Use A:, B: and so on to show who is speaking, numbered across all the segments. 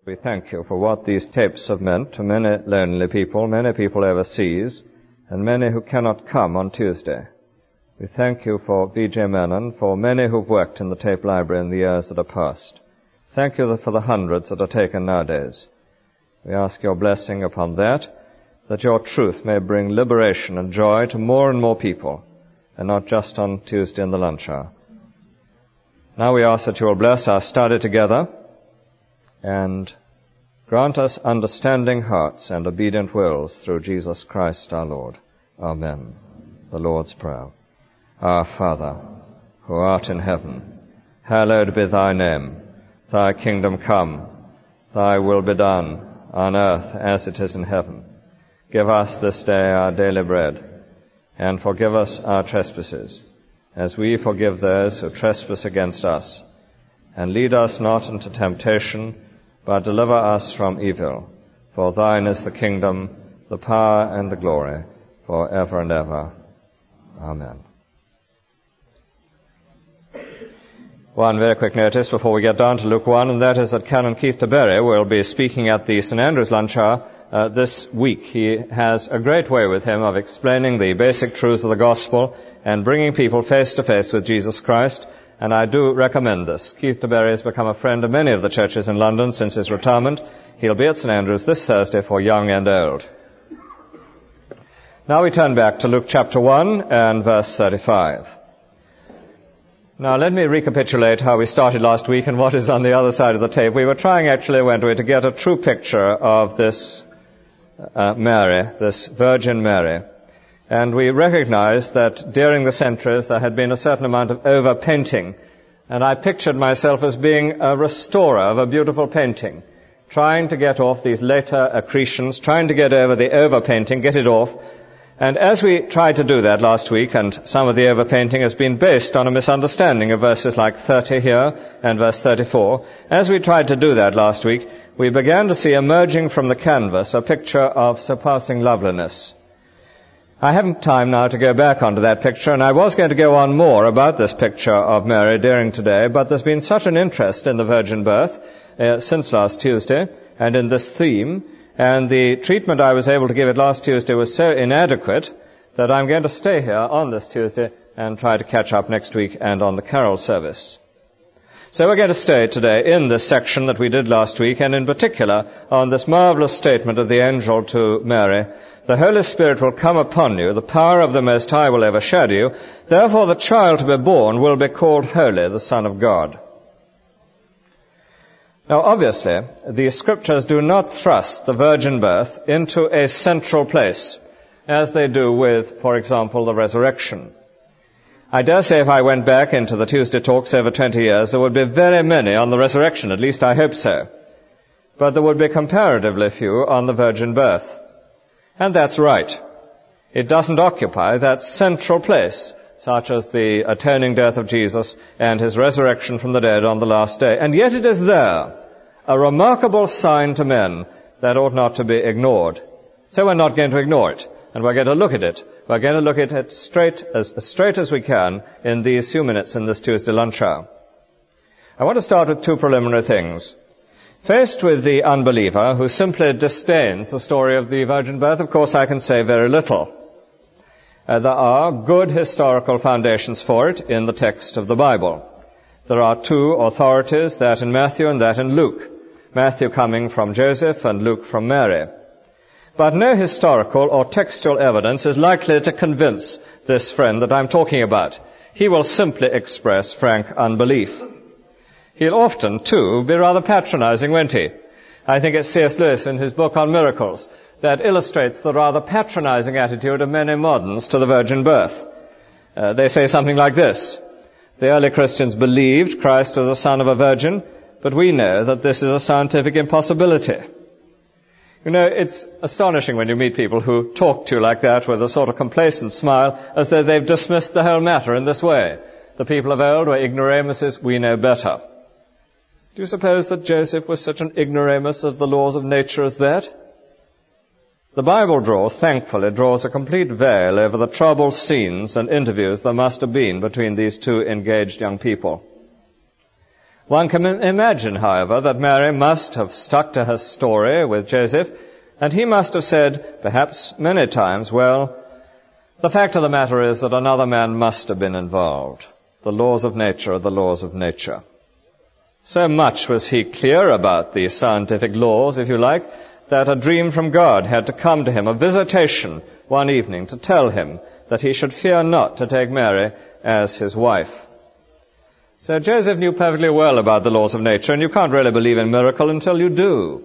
A: We thank you for what these tapes have meant to many lonely people overseas, and many who cannot come on Tuesday. We thank you for B.J. Menon, for many who've worked in the tape library in the years that are past. Thank you for the hundreds that are taken nowadays. We ask your blessing upon that your truth may bring liberation and joy to more and more people, and not just on Tuesday in the lunch hour. Now we ask that you will bless our study together, and grant us understanding hearts and obedient wills through Jesus Christ our Lord. Amen. The Lord's Prayer. Our Father, who art in heaven, hallowed be thy name. Thy kingdom come, thy will be done, on earth as it is in heaven. Give us this day our daily bread, and forgive us our trespasses, as we forgive those who trespass against us. And lead us not into temptation, but deliver us from evil. For thine is the kingdom, the power, and the glory, for ever and ever. Amen. One very quick notice before we get down to Luke 1, and that is that Canon Keith de Berry will be speaking at the St. Andrew's Lunch Hour this week. He has a great way with him of explaining the basic truth of the gospel and bringing people face to face with Jesus Christ, and I do recommend this. Keith de Berry has become a friend of many of the churches in London since his retirement. He'll be at St. Andrew's this Thursday for young and old. Now we turn back to Luke chapter 1 and verse 35. Now let me recapitulate how we started last week and what is on the other side of the tape. We were trying actually, weren't we, to get a true picture of this Mary, this Virgin Mary. And we recognized that during the centuries there had been a certain amount of over-painting. And I pictured myself as being a restorer of a beautiful painting, trying to get off these later accretions, trying to get over the over-painting, get it off. And as we tried to do that last week, and some of the over-painting has been based on a misunderstanding of verses like 30 here and verse 34, as we tried to do that last week, we began to see emerging from the canvas a picture of surpassing loveliness. I haven't time now to go back onto that picture, and I was going to go on more about this picture of Mary during today, but there's been such an interest in the virgin birth since last Tuesday, and in this theme, and the treatment I was able to give it last Tuesday was so inadequate that I'm going to stay here on this Tuesday and try to catch up next week and on the carol service. So we're going to stay today in this section that we did last week, and in particular on this marvelous statement of the angel to Mary: the Holy Spirit will come upon you, the power of the Most High will overshadow you, therefore the child to be born will be called Holy, the Son of God. Now obviously, the Scriptures do not thrust the virgin birth into a central place, as they do with, for example, the resurrection. I dare say if I went back into the Tuesday talks over 20 years, there would be very many on the resurrection, at least I hope so. But there would be comparatively few on the virgin birth. And that's right. It doesn't occupy that central place, such as the atoning death of Jesus and his resurrection from the dead on the last day. And yet it is there, a remarkable sign to men that ought not to be ignored. So we're not going to ignore it, and we're going to look at it. We're going to look at it straight as we can in these few minutes in this Tuesday lunch hour. I want to start with two preliminary things. Faced with the unbeliever who simply disdains the story of the virgin birth, of course I can say very little. There are good historical foundations for it in the text of the Bible. There are two authorities, that in Matthew and that in Luke. Matthew coming from Joseph and Luke from Mary. But no historical or textual evidence is likely to convince this friend that I'm talking about. He will simply express frank unbelief. He'll often, too, be rather patronizing, won't he? I think it's C.S. Lewis in his book on miracles that illustrates the rather patronizing attitude of many moderns to the virgin birth. They say something like this: the early Christians believed Christ was the son of a virgin, but we know that this is a scientific impossibility. You know, it's astonishing when you meet people who talk to you like that with a sort of complacent smile, as though they've dismissed the whole matter in this way. The people of old were ignoramuses, we know better. Do you suppose that Joseph was such an ignoramus of the laws of nature as that? The Bible thankfully draws a complete veil over the troubled scenes and interviews there must have been between these two engaged young people. One can imagine, however, that Mary must have stuck to her story with Joseph, and he must have said, perhaps many times, well, the fact of the matter is that another man must have been involved. The laws of nature are the laws of nature. So much was he clear about the scientific laws, if you like, that a dream from God had to come to him, a visitation one evening to tell him that he should fear not to take Mary as his wife. So Joseph knew perfectly well about the laws of nature, and you can't really believe in miracle until you do.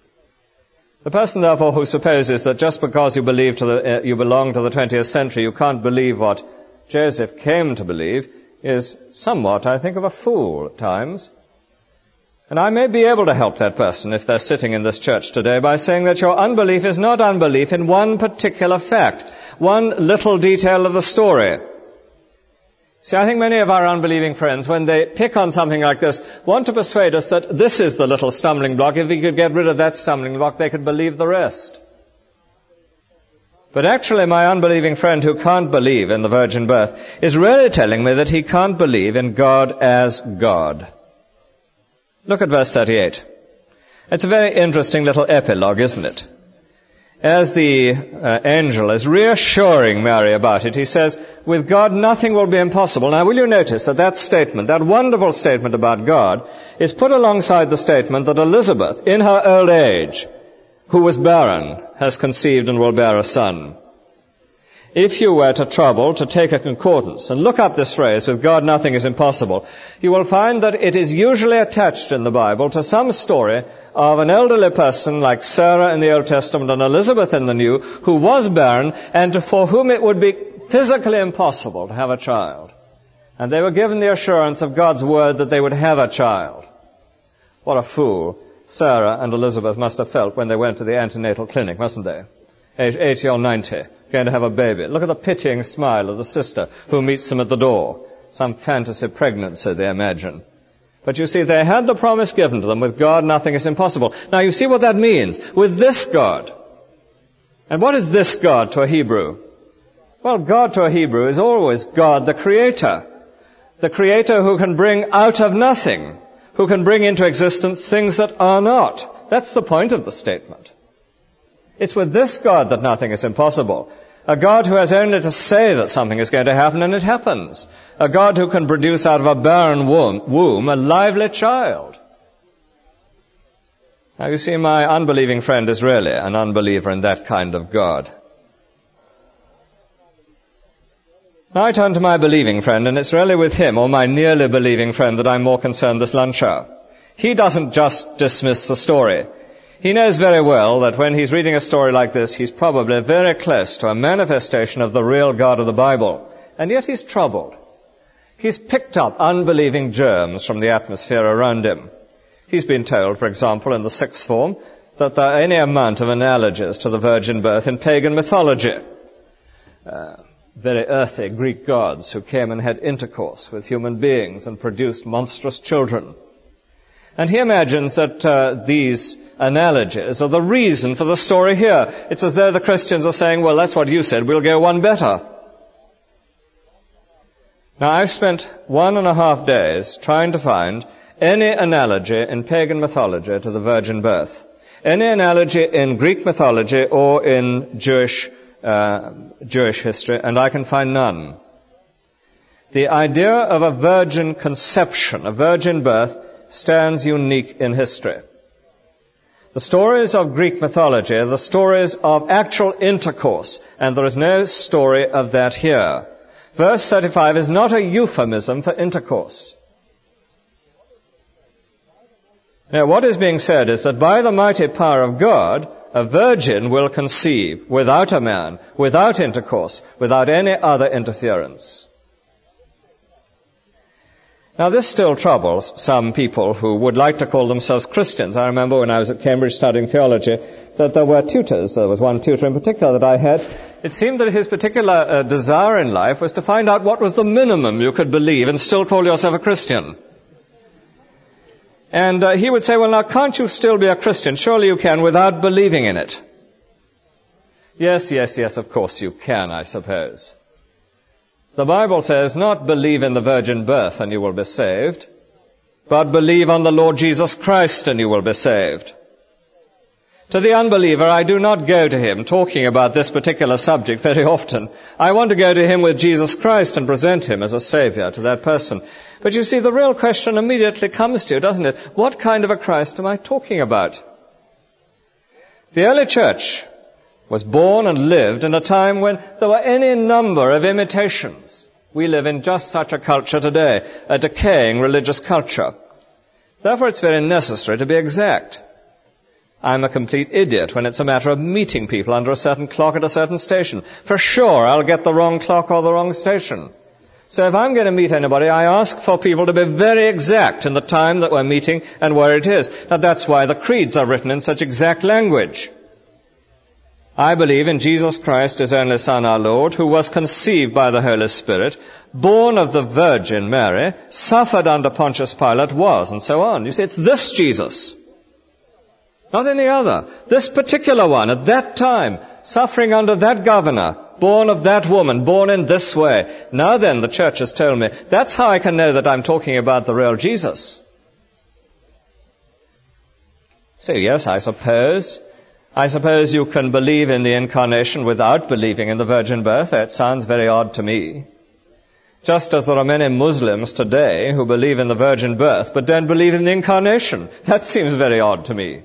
A: The person, therefore, who supposes that just because you belong to the 20th century, you can't believe what Joseph came to believe, is somewhat, I think, of a fool at times. And I may be able to help that person if they're sitting in this church today by saying that your unbelief is not unbelief in one particular fact, one little detail of the story. See, I think many of our unbelieving friends, when they pick on something like this, want to persuade us that this is the little stumbling block. If we could get rid of that stumbling block, they could believe the rest. But actually, my unbelieving friend who can't believe in the virgin birth is really telling me that he can't believe in God as God. Look at verse 38. It's a very interesting little epilogue, isn't it? As the angel is reassuring Mary about it, he says, with God nothing will be impossible. Now, will you notice that that statement, that wonderful statement about God, is put alongside the statement that Elizabeth, in her old age, who was barren, has conceived and will bear a son. If you were to trouble to take a concordance and look up this phrase, with God nothing is impossible, you will find that it is usually attached in the Bible to some story of an elderly person like Sarah in the Old Testament and Elizabeth in the New, who was barren and for whom it would be physically impossible to have a child. And they were given the assurance of God's word that they would have a child. What a fool Sarah and Elizabeth must have felt when they went to the antenatal clinic, mustn't they? Age 80 or 90, going to have a baby. Look at the pitying smile of the sister who meets them at the door. Some fantasy pregnancy, they imagine. But you see, they had the promise given to them, with God nothing is impossible. Now you see what that means. With this God. And what is this God to a Hebrew? Well, God to a Hebrew is always God the Creator. The Creator who can bring out of nothing, who can bring into existence things that are not. That's the point of the statement. It's with this God that nothing is impossible. A God who has only to say that something is going to happen and it happens. A God who can produce out of a barren womb a lively child. Now you see, my unbelieving friend is really an unbeliever in that kind of God. Now I turn to my believing friend, and it's really with him, or my nearly believing friend, that I'm more concerned this lunch hour. He doesn't just dismiss the story. He knows very well that when he's reading a story like this, he's probably very close to a manifestation of the real God of the Bible. And yet he's troubled. He's picked up unbelieving germs from the atmosphere around him. He's been told, for example, in the sixth form, that there are any amount of analogies to the virgin birth in pagan mythology. Very earthy Greek gods who came and had intercourse with human beings and produced monstrous children. And he imagines that these analogies are the reason for the story here. It's as though the Christians are saying, well, that's what you said, we'll go one better. Now, I've spent 1.5 days trying to find any analogy in pagan mythology to the virgin birth. Any analogy in Greek mythology or in Jewish history, and I can find none. The idea of a virgin conception, a virgin birth, stands unique in history. The stories of Greek mythology are the stories of actual intercourse, and there is no story of that here. Verse 35 is not a euphemism for intercourse. Now, what is being said is that by the mighty power of God, a virgin will conceive without a man, without intercourse, without any other interference. Now, this still troubles some people who would like to call themselves Christians. I remember when I was at Cambridge studying theology that there were tutors. There was one tutor in particular that I had. It seemed that his particular desire in life was to find out what was the minimum you could believe and still call yourself a Christian. And he would say, well, now, can't you still be a Christian? Surely you can without believing in it. Yes, of course you can, I suppose. The Bible says, not believe in the virgin birth and you will be saved, but believe on the Lord Jesus Christ and you will be saved. To the unbeliever, I do not go to him talking about this particular subject very often. I want to go to him with Jesus Christ and present him as a Savior to that person. But you see, the real question immediately comes to you, doesn't it? What kind of a Christ am I talking about? The early church was born and lived in a time when there were any number of imitations. We live in just such a culture today, a decaying religious culture. Therefore, it's very necessary to be exact. I'm a complete idiot when it's a matter of meeting people under a certain clock at a certain station. For sure, I'll get the wrong clock or the wrong station. So if I'm going to meet anybody, I ask for people to be very exact in the time that we're meeting and where it is. Now, that's why the creeds are written in such exact language. I believe in Jesus Christ, His only Son, our Lord, who was conceived by the Holy Spirit, born of the Virgin Mary, suffered under Pontius Pilate, was, and so on. You see, it's this Jesus. Not any other. This particular one, at that time, suffering under that governor, born of that woman, born in this way. Now then, the church has told me, that's how I can know that I'm talking about the real Jesus. So yes, I suppose you can believe in the incarnation without believing in the virgin birth. It sounds very odd to me. Just as there are many Muslims today who believe in the virgin birth, but don't believe in the incarnation. That seems very odd to me.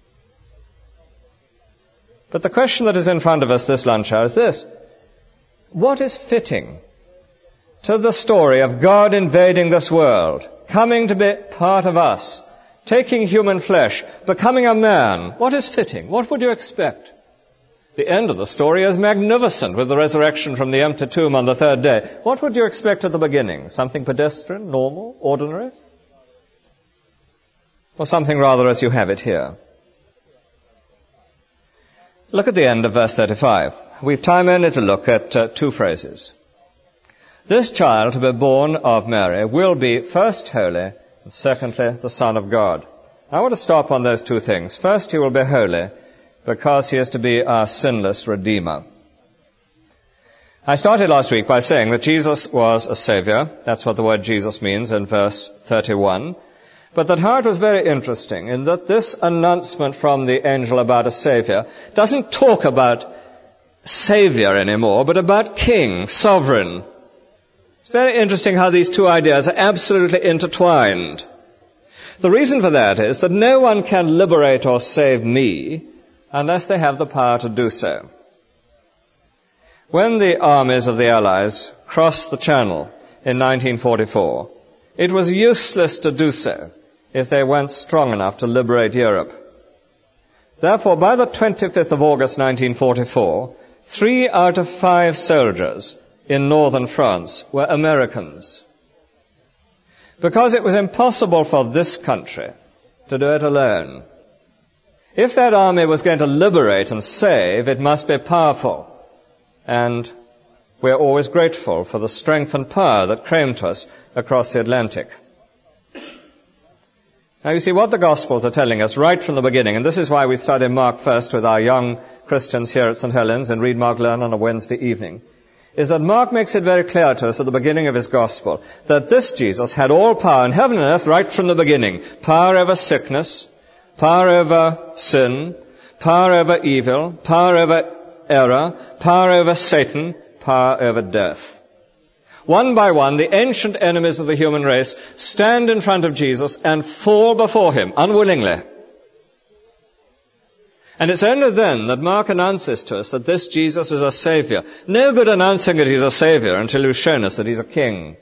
A: But the question that is in front of us this lunch hour is this. What is fitting to the story of God invading this world, coming to be part of us, taking human flesh, becoming a man? What is fitting? What would you expect? The end of the story is magnificent with the resurrection from the empty tomb on the third day. What would you expect at the beginning? Something pedestrian, normal, ordinary? Or something rather as you have it here? Look at the end of verse 35. We've time only to look at two phrases. This child to be born of Mary will be first holy, and secondly the Son of God. I want to stop on those two things. First, he will be holy because he is to be our sinless Redeemer. I started last week by saying that Jesus was a Savior. That's what the word Jesus means in verse 31. But that how it was very interesting in that this announcement from the angel about a Savior doesn't talk about Savior anymore, but about King, sovereign. It's very interesting how these two ideas are absolutely intertwined. The reason for that is that no one can liberate or save me unless they have the power to do so. When the armies of the Allies crossed the Channel in 1944, it was useless to do so if they weren't strong enough to liberate Europe. Therefore, by the 25th of August 1944, 3 out of 5 soldiers in northern France were Americans. Because it was impossible for this country to do it alone. If that army was going to liberate and save, it must be powerful. And we're always grateful for the strength and power that came to us across the Atlantic. Now you see what the Gospels are telling us right from the beginning, and this is why we study Mark first with our young Christians here at St. Helens and read Mark Learn on a Wednesday evening, is that Mark makes it very clear to us at the beginning of his Gospel that this Jesus had all power in heaven and earth right from the beginning. Power over sickness, power over sin, power over evil, power over error, power over Satan, power over death. One by one, the ancient enemies of the human race stand in front of Jesus and fall before him, unwillingly. And it's only then that Mark announces to us that this Jesus is a Savior. No good announcing that he's a Savior until you've shown us that he's a King.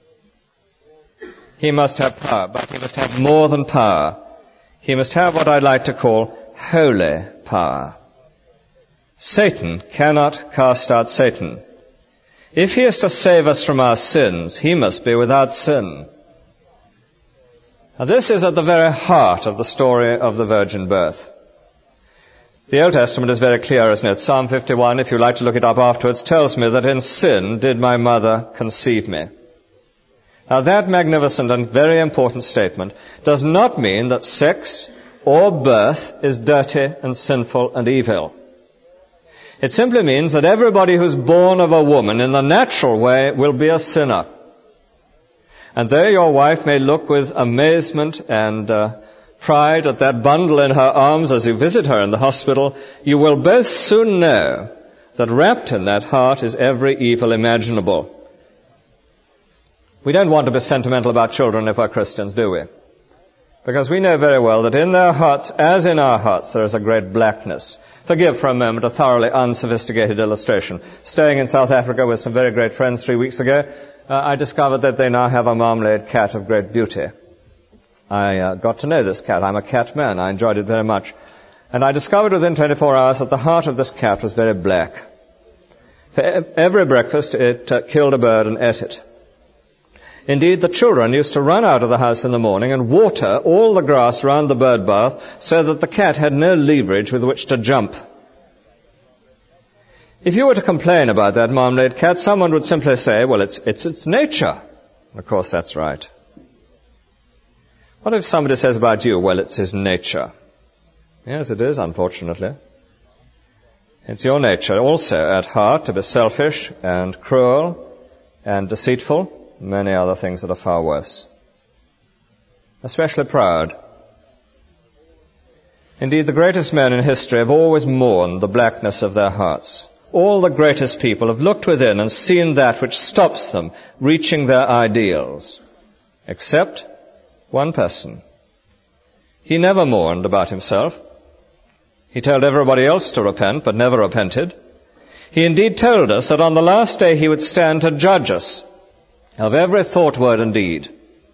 A: He must have power, but he must have more than power. He must have what I'd like to call holy power. Satan cannot cast out Satan. If he is to save us from our sins, he must be without sin. Now this is at the very heart of the story of the virgin birth. The Old Testament is very clear, isn't it? Psalm 51, if you like to look it up afterwards, tells me that in sin did my mother conceive me. Now that magnificent and very important statement does not mean that sex or birth is dirty and sinful and evil. It simply means that everybody who's born of a woman in the natural way will be a sinner. And though your wife may look with amazement and pride at that bundle in her arms as you visit her in the hospital, you will both soon know that wrapped in that heart is every evil imaginable. We don't want to be sentimental about children if we're Christians, do we? Because we know very well that in their hearts, as in our hearts, there is a great blackness. Forgive for a moment a thoroughly unsophisticated illustration. Staying in South Africa with some very great friends 3 weeks ago, I discovered that they now have a marmalade cat of great beauty. I got to know this cat. I'm a cat man. I enjoyed it very much. And I discovered within 24 hours that the heart of this cat was very black. For every breakfast, it killed a bird and ate it. Indeed, the children used to run out of the house in the morning and water all the grass round the bird bath so that the cat had no leverage with which to jump. If you were to complain about that marmalade cat, someone would simply say, well, it's its nature. Of course, that's right. What if somebody says about you, well, it's his nature? Yes, it is, unfortunately. It's your nature also at heart to be selfish and cruel and deceitful, many other things that are far worse. Especially proud. Indeed, the greatest men in history have always mourned the blackness of their hearts. All the greatest people have looked within and seen that which stops them reaching their ideals. Except one person. He never mourned about himself. He told everybody else to repent, but never repented. He indeed told us that on the last day he would stand to judge us of every thought, word, and deed.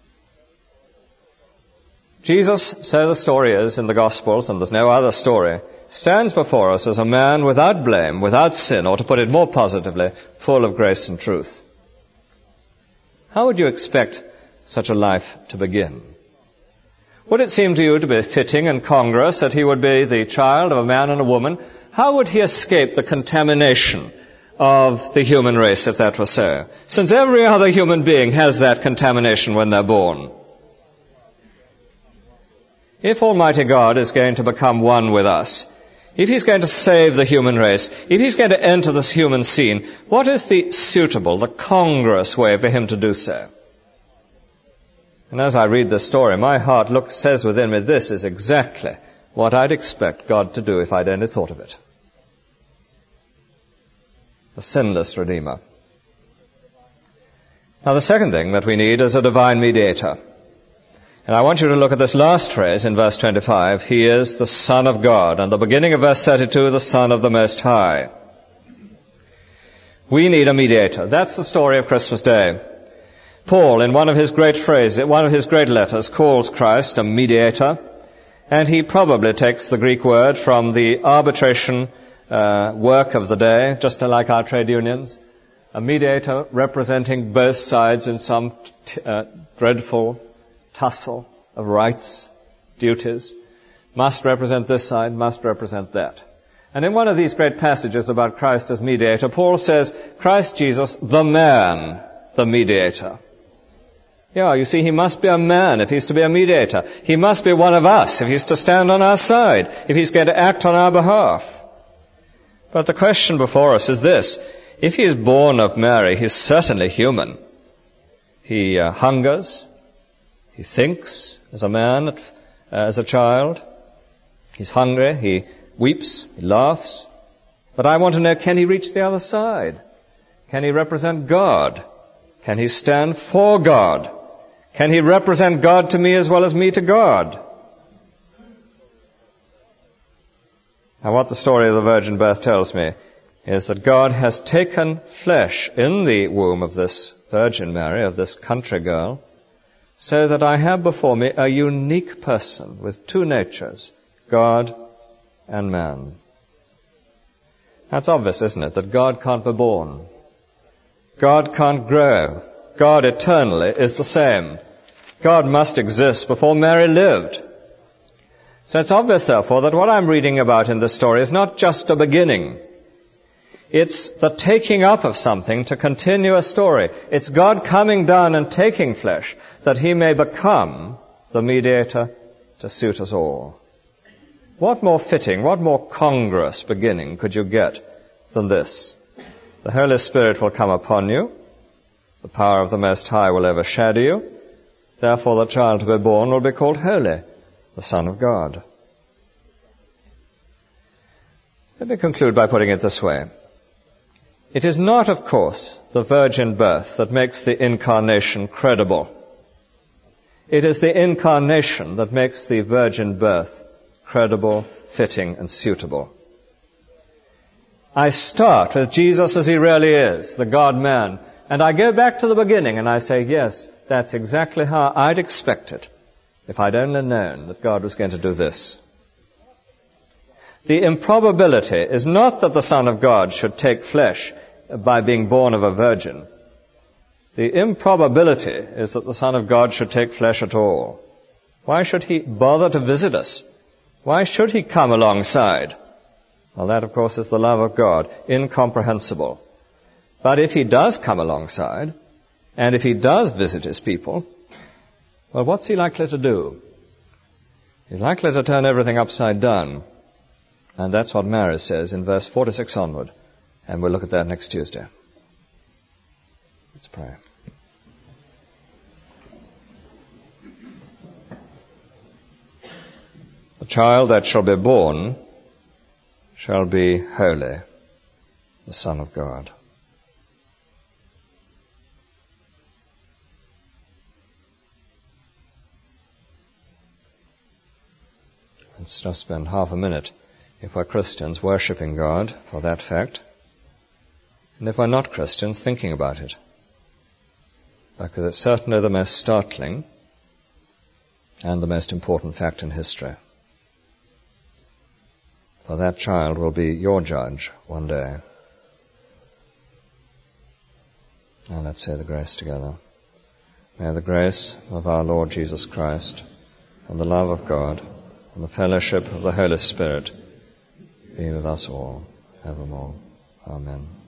A: Jesus, so the story is in the Gospels, and there's no other story, stands before us as a man without blame, without sin, or to put it more positively, full of grace and truth. How would you expect such a life to begin? Would it seem to you to be fitting and congruous that he would be the child of a man and a woman? How would he escape the contamination of the human race if that were so? Since every other human being has that contamination when they're born. If Almighty God is going to become one with us, if he's going to save the human race, if he's going to enter this human scene, what is the suitable, the congruous way for him to do so? And as I read this story, my heart says within me, this is exactly what I'd expect God to do if I'd only thought of it. The sinless Redeemer. Now the second thing that we need is a divine mediator. And I want you to look at this last phrase in verse 25. He is the Son of God. And the beginning of verse 32, the Son of the Most High. We need a mediator. That's the story of Christmas Day. Paul, in one of his great phrases, one of his great letters, calls Christ a mediator. And he probably takes the Greek word from the arbitration work of the day, just like our trade unions. A mediator representing both sides in some dreadful tussle of rights, duties, must represent this side, must represent that. And in one of these great passages about Christ as mediator, Paul says, Christ Jesus, the man, the mediator. Yeah, you see, he must be a man if he's to be a mediator. He must be one of us if he's to stand on our side, if he's going to act on our behalf. But the question before us is this. If he is born of Mary, he's certainly human. He hungers. He thinks as a man, as a child. He's hungry. He weeps. He laughs. But I want to know, can he reach the other side? Can he represent God? Can he stand for God? Can he represent God to me as well as me to God? Now what the story of the virgin birth tells me is that God has taken flesh in the womb of this Virgin Mary, of this country girl, so that I have before me a unique person with two natures, God and man. That's obvious, isn't it, that God can't be born. God can't grow. God eternally is the same. God must exist before Mary lived. So it's obvious, therefore, that what I'm reading about in this story is not just a beginning. It's the taking up of something to continue a story. It's God coming down and taking flesh that he may become the mediator to suit us all. What more fitting, what more congruous beginning could you get than this? The Holy Spirit will come upon you. The power of the Most High will overshadow you. Therefore the child to be born will be called Holy, the Son of God. Let me conclude by putting it this way. It is not, of course, the virgin birth that makes the incarnation credible. It is the incarnation that makes the virgin birth credible, fitting, and suitable. I start with Jesus as he really is, the God-man, and I go back to the beginning and I say, yes, that's exactly how I'd expect it if I'd only known that God was going to do this. The improbability is not that the Son of God should take flesh by being born of a virgin. The improbability is that the Son of God should take flesh at all. Why should he bother to visit us? Why should he come alongside? Well, that, of course, is the love of God, incomprehensible. But if he does come alongside, and if he does visit his people, well, what's he likely to do? He's likely to turn everything upside down. And that's what Mary says in verse 46 onward. And we'll look at that next Tuesday. Let's pray. The child that shall be born shall be holy, the Son of God. Let's just spend half a minute, if we're Christians, worshipping God for that fact, and if we're not Christians, thinking about it, because it's certainly the most startling and the most important fact in history. For that child will be your judge one day. Now let's say the grace together. May the grace of our Lord Jesus Christ and the love of God and the fellowship of the Holy Spirit be with us all evermore. Amen.